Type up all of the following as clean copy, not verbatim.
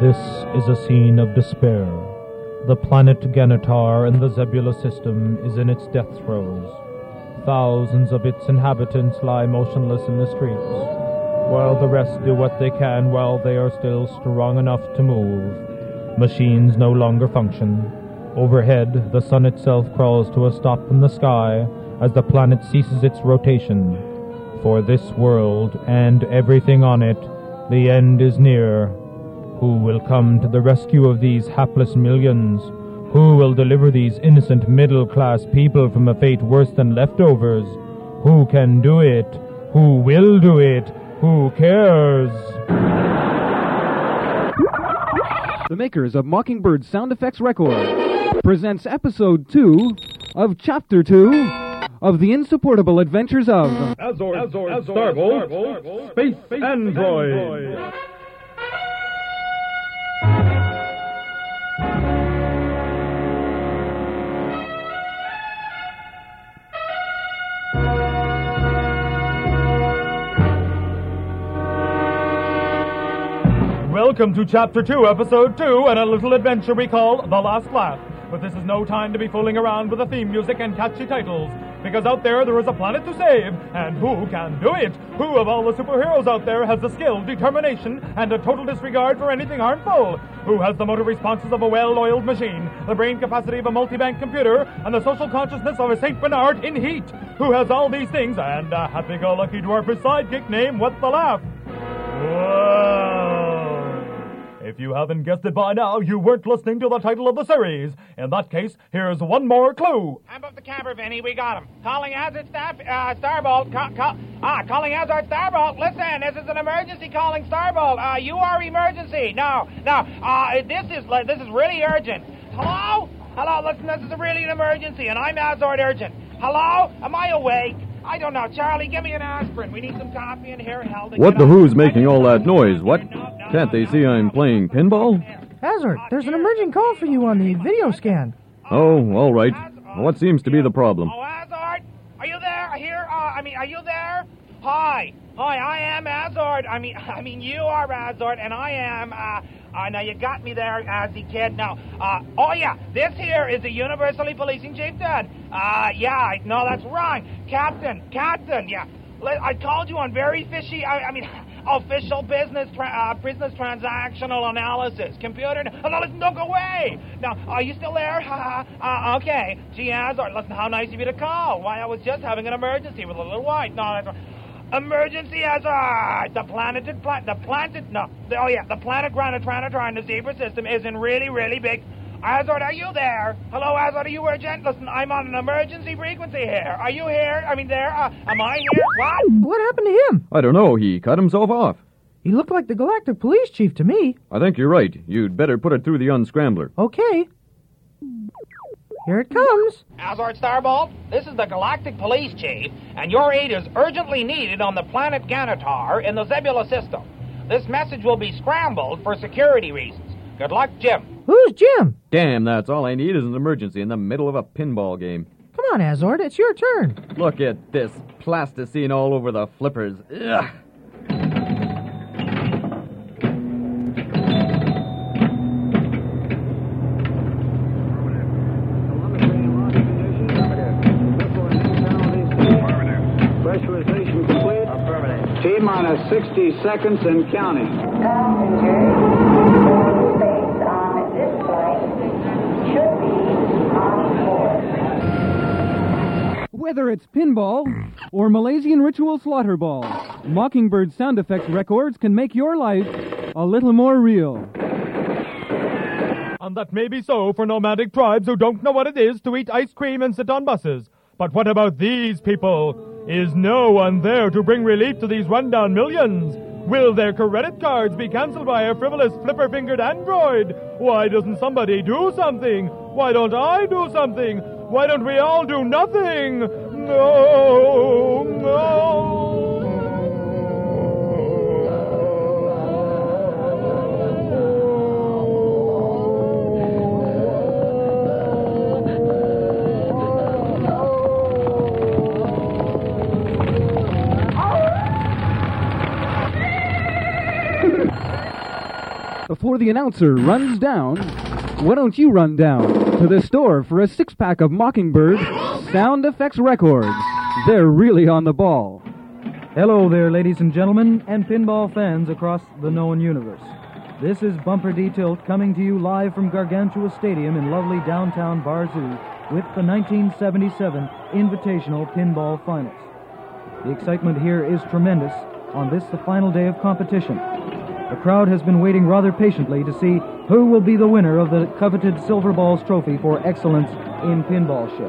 This is a scene of despair. The planet Ganitar in the Zebula system is in its death throes. Thousands of its inhabitants lie motionless in the streets, while the rest do what they can while they are still strong enough to move. Machines no longer function. Overhead, the sun itself crawls to a stop in the sky as the planet ceases its rotation. For this world and everything on it, the end is near. Who will come to the rescue of these hapless millions? Who will deliver these innocent middle-class people from a fate worse than leftovers? Who can do it? Who will do it? Who cares? The makers of Mockingbird Sound Effects Record presents Episode 2 of Chapter 2 of The Insupportable Adventures of Azord Starbolt, Space Android. Welcome to Chapter 2, Episode 2, and a little adventure we call The Last Laugh. But this is no time to be fooling around with the theme music and catchy titles, because out there is a planet to save, and who can do it? Who of all the superheroes out there has the skill, determination, and a total disregard for anything harmful? Who has the motor responses of a well-oiled machine, the brain capacity of a multi-bank computer, and the social consciousness of a St. Bernard in heat? Who has all these things, and a happy-go-lucky dwarfish sidekick named What the Laugh? Whoa! If you haven't guessed it by now, you weren't listening to the title of the series. In that case, here's one more clue. I'm up the camper, Vinny. We got him. Calling Azard Starbolt. Calling Azard Starbolt. Listen, this is an emergency calling Starbolt. You are emergency. No. This is really urgent. Hello? Listen, this is really an emergency, and I'm Azard Urgent. Hello? Am I awake? I don't know. Charlie, give me an aspirin. We need some coffee in here. What the who's making all that noise? What? Can't they see I'm playing pinball? Hazard, there's an emergent call for you on the video scan. Oh, all right. What seems to be the problem? Oh, Azard? Are you there? Are you there? Hi, I am Azard. I mean, you are Azard, and I am, now you got me there, Azzy kid. Now, this here is the Universally Policing Chief, Dad. No, that's wrong. Captain, yeah. I called you on very fishy, official business transactional analysis. Computer, no, listen, don't go away. Now, are you still there? Okay. Gee, Azard, listen, how nice of you to call. Why, I was just having an emergency with a little white. No, that's emergency Azard! The planet Granatranatron in the zebra system is in really, really big. Azard, are you there? Hello, Azard, are you urgent? Listen, I'm on an emergency frequency here. Are you here? There? Am I here? What? What happened to him? I don't know. He cut himself off. He looked like the Galactic Police Chief to me. I think you're right. You'd better put it through the unscrambler. Okay. Here it comes. Azard Starbolt, this is the Galactic Police Chief, and your aid is urgently needed on the planet Ganitar in the Zebula system. This message will be scrambled for security reasons. Good luck, Jim. Who's Jim? Damn, that's all I need is an emergency in the middle of a pinball game. Come on, Azard, it's your turn. Look at this plasticine all over the flippers. Ugh. Pressurization complete. Affirmative. T-minus 60 seconds and counting. Whether it's pinball or Malaysian ritual slaughter ball, Mockingbird Sound Effects Records can make your life a little more real. And that may be so for nomadic tribes who don't know what it is to eat ice cream and sit on buses. But what about these people? Is no one there to bring relief to these rundown millions? Will their credit cards be cancelled by a frivolous flipper-fingered android? Why doesn't somebody do something? Why don't I do something? Why don't we all do nothing? No. before the announcer runs down, why don't you run down to the store for a 6-pack of Mockingbird sound effects records? They're really on the ball. Hello there, ladies and gentlemen, and pinball fans across the known universe. This is Bumper D. Tilt coming to you live from Gargantua Stadium in lovely downtown Barzoo with the 1977 Invitational Pinball Finals. The excitement here is tremendous on this, the final day of competition. The crowd has been waiting rather patiently to see who will be the winner of the coveted Silver Balls Trophy for excellence in pinballship.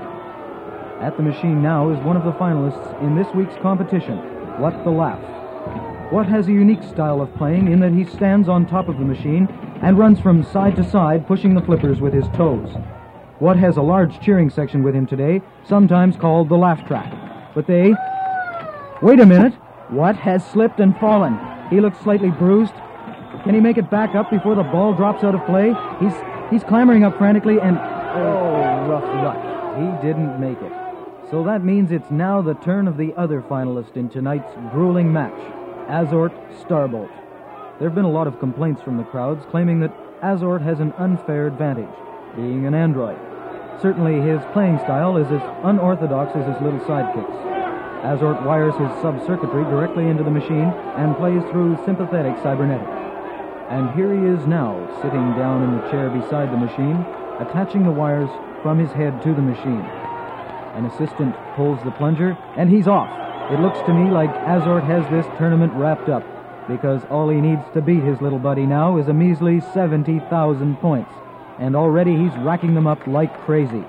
At the machine now is one of the finalists in this week's competition, What the Laugh. What has a unique style of playing in that he stands on top of the machine and runs from side to side, pushing the flippers with his toes. What has a large cheering section with him today, sometimes called the Laugh Track. But they... Wait a minute! What has slipped and fallen? He looks slightly bruised. Can he make it back up before the ball drops out of play? He's clambering up frantically and... Oh, rough luck. He didn't make it. So that means it's now the turn of the other finalist in tonight's grueling match, Azort Starbolt. There have been a lot of complaints from the crowds claiming that Azort has an unfair advantage, being an android. Certainly his playing style is as unorthodox as his little sidekicks. Azort wires his sub-circuitry directly into the machine and plays through sympathetic cybernetics. And here he is now, sitting down in the chair beside the machine, attaching the wires from his head to the machine. An assistant pulls the plunger, and he's off. It looks to me like Azort has this tournament wrapped up, because all he needs to beat his little buddy now is a measly 70,000 points, and already he's racking them up like crazy.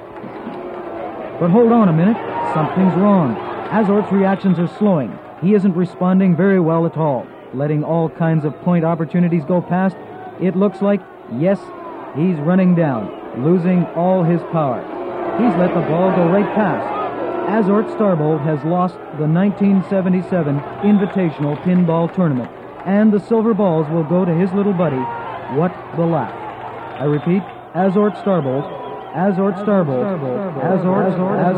But hold on a minute, something's wrong. Azort's reactions are slowing. He isn't responding very well at all, letting all kinds of point opportunities go past. It looks like, yes, he's running down, losing all his power. He's let the ball go right past. Azort Starbolt has lost the 1977 Invitational Pinball Tournament, and the silver balls will go to his little buddy, What the Laugh. I repeat, Azort Starbolt, Azort Starbolt, Azort,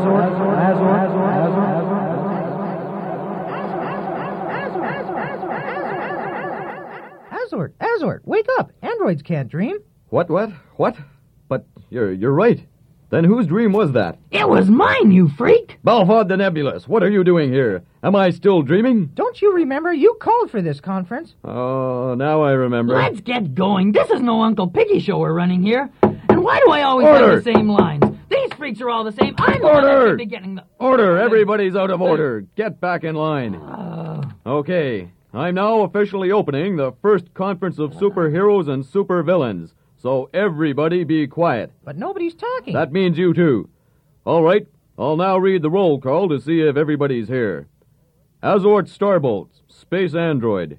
Azort, wake up. Androids can't dream. What? But you're right. Then whose dream was that? It was mine, you freak! Balfod the Nebulous, what are you doing here? Am I still dreaming? Don't you remember? You called for this conference. Oh, now I remember. Let's get going. This is no Uncle Piggy show we're running here. And why do I always have the same lines? These freaks are all the same. I'm the one that should be getting the... Order! Everybody's out of order. Get back in line. Okay. I'm now officially opening the first conference of superheroes and supervillains. So everybody be quiet. But nobody's talking. That means you too. All right, I'll now read the roll call to see if everybody's here. Azort Starbolt, space android.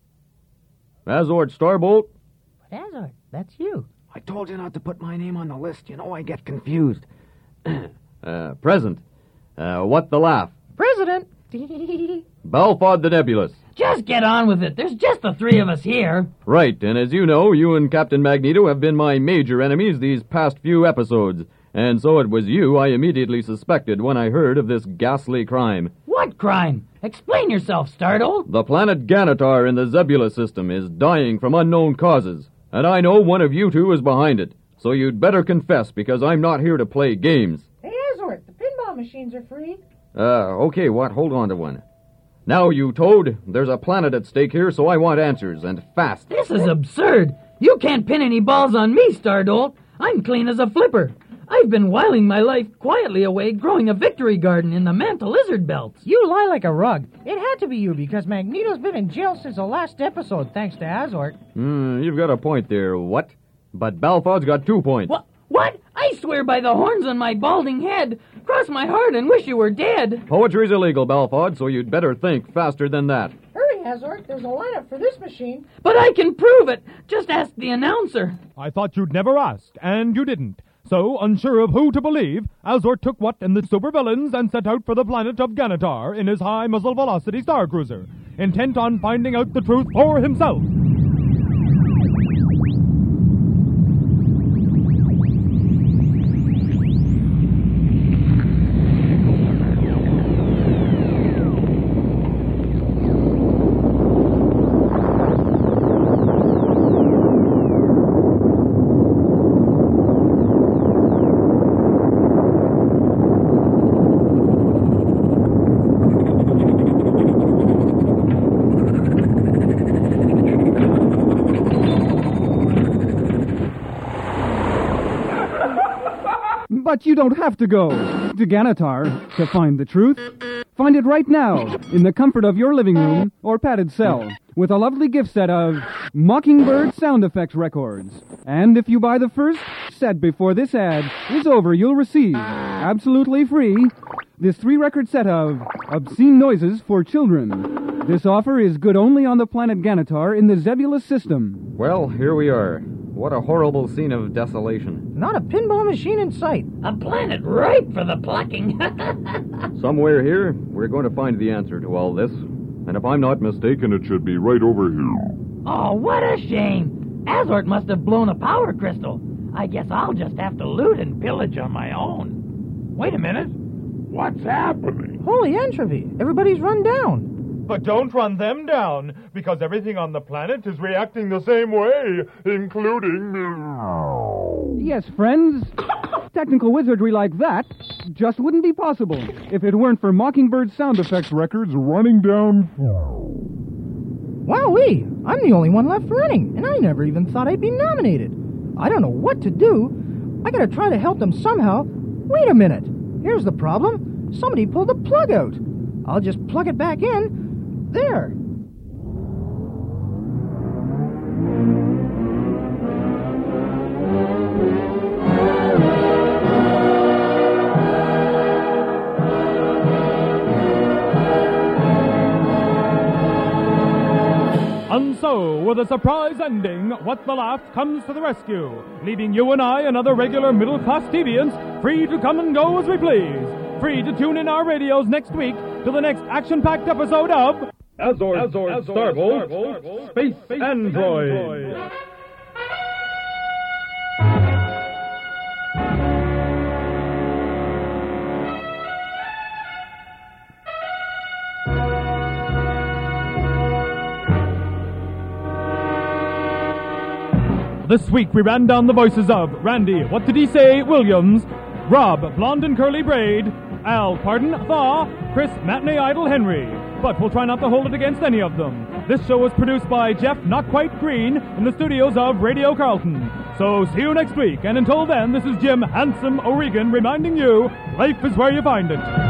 Azort Starbolt? But Azort, that's you. I told you not to put my name on the list. You know I get confused. Present. What the Laugh? President. Balfod the Nebulous. Just get on with it. There's just the three of us here. Right, and as you know, you and Captain Magneto have been my major enemies these past few episodes. And so it was you I immediately suspected when I heard of this ghastly crime. What crime? Explain yourself, Startle. The planet Ganitar in the Zebula system is dying from unknown causes. And I know one of you two is behind it. So you'd better confess, because I'm not here to play games. Hey, Azort, the pinball machines are free. Okay, what? Hold on to one. Now, you toad, there's a planet at stake here, so I want answers, and fast. This is absurd. You can't pin any balls on me, Stardolt. I'm clean as a flipper. I've been whiling my life quietly away growing a victory garden in the Manta Lizard Belts. You lie like a rug. It had to be you because Magneto's been in jail since the last episode, thanks to Azort. You've got a point there, what? But Balfod's got 2 points. What? I swear by the horns on my balding head. Cross my heart and wish you were dead. Poetry's illegal, Balfod, so you'd better think faster than that. Hurry, Azort. There's a lineup for this machine. But I can prove it. Just ask the announcer. I thought you'd never ask, and you didn't. So, unsure of who to believe, Azort took What and the supervillains and set out for the planet of Ganitar in his high muzzle velocity star cruiser, intent on finding out the truth for himself. But you don't have to go to Ganitar to find the truth. Find it right now in the comfort of your living room or padded cell with a lovely gift set of Mockingbird sound effects records. And if you buy the first set before this ad is over, you'll receive, absolutely free, this 3-record set of obscene noises for children. This offer is good only on the planet Ganitar in the Zebulus system. Well, here we are. What a horrible scene of desolation. Not a pinball machine in sight. A planet ripe for the plucking. Somewhere here, we're going to find the answer to all this. And if I'm not mistaken, it should be right over here. Oh, what a shame. Azort must have blown a power crystal. I guess I'll just have to loot and pillage on my own. Wait a minute. What's happening? Holy entropy. Everybody's run down. But don't run them down, because everything on the planet is reacting the same way, including me. Yes, friends. Technical wizardry like that just wouldn't be possible if it weren't for Mockingbird sound effects records running down. Wowee! I'm the only one left running, and I never even thought I'd be nominated. I don't know what to do. I gotta try to help them somehow. Wait a minute. Here's the problem. Somebody pulled the plug out. I'll just plug it back in. There. And so, with a surprise ending, What the Laugh comes to the rescue, leaving you and I and other regular middle-class deviants free to come and go as we please. Free to tune in our radios next week to the next action-packed episode of Azord, Starbolt, Space Android. This week we ran down the voices of Randy, what did he say, Williams, Rob, blonde and curly braid, Al, Thaw, Chris, matinee idol Henry. But we'll try not to hold it against any of them. This show was produced by Jeff Not Quite Green in the studios of Radio Carlton. So see you next week, and until then, this is Jim Handsome O'Regan reminding you, life is where you find it.